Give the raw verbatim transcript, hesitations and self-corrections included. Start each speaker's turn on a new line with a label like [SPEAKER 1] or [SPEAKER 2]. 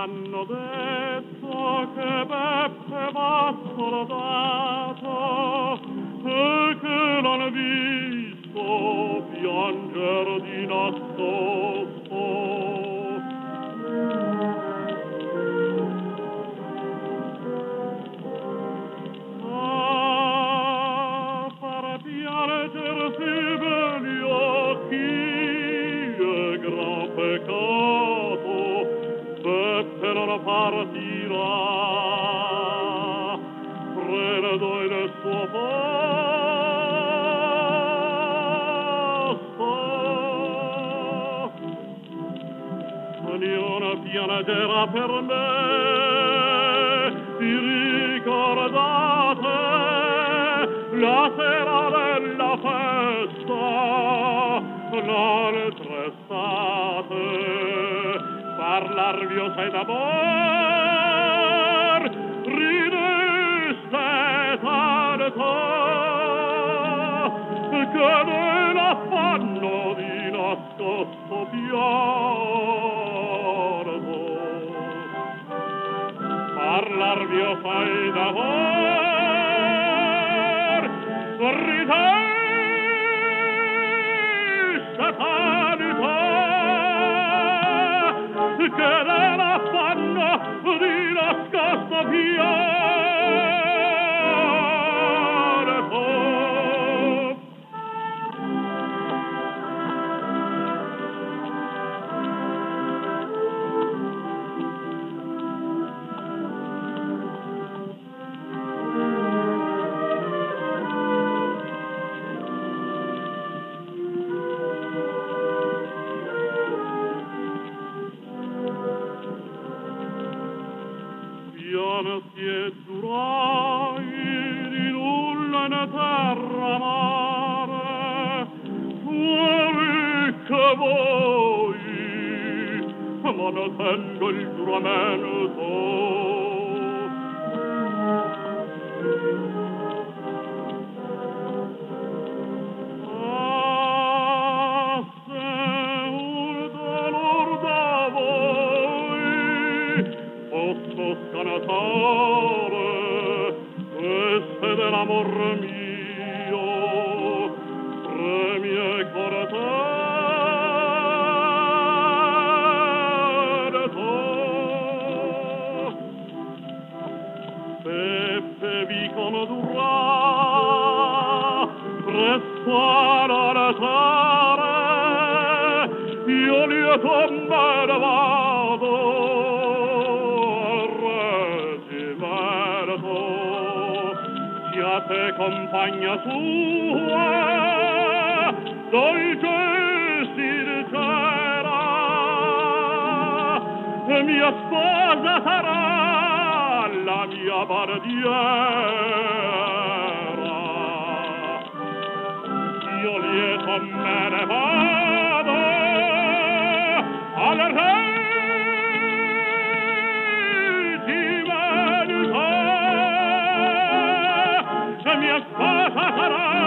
[SPEAKER 1] m'hanno detto che Beppe va soldato e che l'hanno visto pianger di nascosto. A far piangersi begli occhi è gran peccato, Beppe non partirà, prendo il suo posto. Ognuno piangerà per me, vi ricordate la sera della festa, l'altra estate, parlarvi osai d'amor, rideste tanto, che nell'affanno di nascosto piango. Parlarvi osai d'amor, rideste tanto, che nell'affanno di nascosto piango. Pianti e giurai di nulla in terra mare, fuori che voi, ma ne tengo il giuramento. Ah, se un dolor da voi posso scanatare, queste dell'amor mio premi e corteto. Beppe vi condurrà presso a l'altare, io lieto me ne vado te compagna sua, dolce sincera, mia sposa sarà la mia bardiera. Io lieto me ne vado al reggimento, mia sposa sarà